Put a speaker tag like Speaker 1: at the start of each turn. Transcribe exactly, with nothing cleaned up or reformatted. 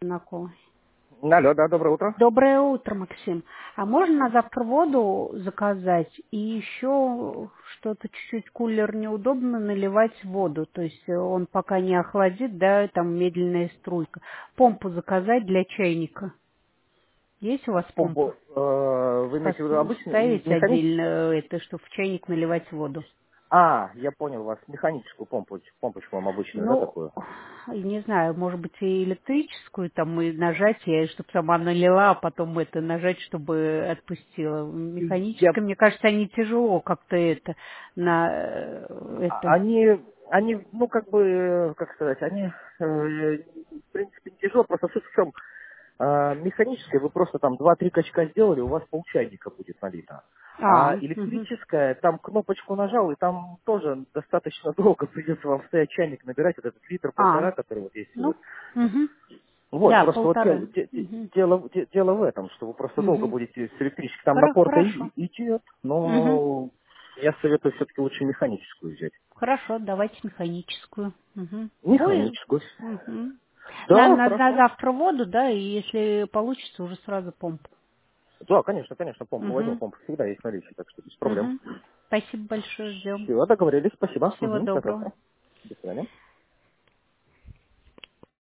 Speaker 1: Знакомый.
Speaker 2: Алло, да, доброе утро.
Speaker 1: Доброе утро, Максим. А можно на завтра воду заказать и еще что-то чуть-чуть кулер неудобно наливать воду, то есть он пока не охладит, да, там медленная струйка. Помпу заказать для чайника. Есть у вас помпа?
Speaker 2: Помпу, э, вы имеете в виду
Speaker 1: Пос-
Speaker 2: обычную,
Speaker 1: Ставить
Speaker 2: механическую?
Speaker 1: отдельно это, чтобы в чайник наливать воду.
Speaker 2: А, я понял вас, механическую помпу, помпочку вам обычную, да,
Speaker 1: Ну,
Speaker 2: такую?
Speaker 1: не знаю, может быть, и электрическую, там, и нажатие, чтобы сама налила, а потом это нажать, чтобы отпустила.
Speaker 2: Я,
Speaker 1: Механическое, мне кажется, они тяжело как-то это, на э, это.
Speaker 2: они, они, ну, как бы, э, как сказать, они, э, в принципе, не тяжело, просто суть в чем, э, механическая, вы просто там два-три качка сделали, у вас полчайника будет налито. А
Speaker 1: А, мгм.
Speaker 2: электрическая, там кнопочку нажал, и там тоже достаточно долго придется вам стоять чайник набирать, вот этот
Speaker 1: А,
Speaker 2: литр-полтора, который вот есть вот.
Speaker 1: ну, мгм.
Speaker 2: Вот,
Speaker 1: Да,
Speaker 2: просто вот
Speaker 1: полторы.
Speaker 2: дело, де- де-
Speaker 1: Мгм.
Speaker 2: дело, де- дело в этом, что вы просто долго
Speaker 1: Мгм.
Speaker 2: будете с электрички, там
Speaker 1: Хоро-
Speaker 2: напорка и-
Speaker 1: Хорошо.
Speaker 2: и- идет,
Speaker 1: Мгм.
Speaker 2: но я советую все-таки лучше механическую взять.
Speaker 1: Хорошо, давайте механическую. Мгм. Будет?
Speaker 2: Механическую.
Speaker 1: Мгм. На,
Speaker 2: Да,
Speaker 1: на, на
Speaker 2: хорошо.
Speaker 1: завтра воду, да, и если получится, уже сразу помпу.
Speaker 2: Да, конечно, конечно, помпу возьму,
Speaker 1: Угу.
Speaker 2: помпа всегда есть в наличии, так что без проблем.
Speaker 1: Угу. Спасибо большое, ждем.
Speaker 2: Все, договорились, спасибо.
Speaker 1: Всего
Speaker 2: Угу, до
Speaker 1: доброго.
Speaker 2: завтра. До свидания.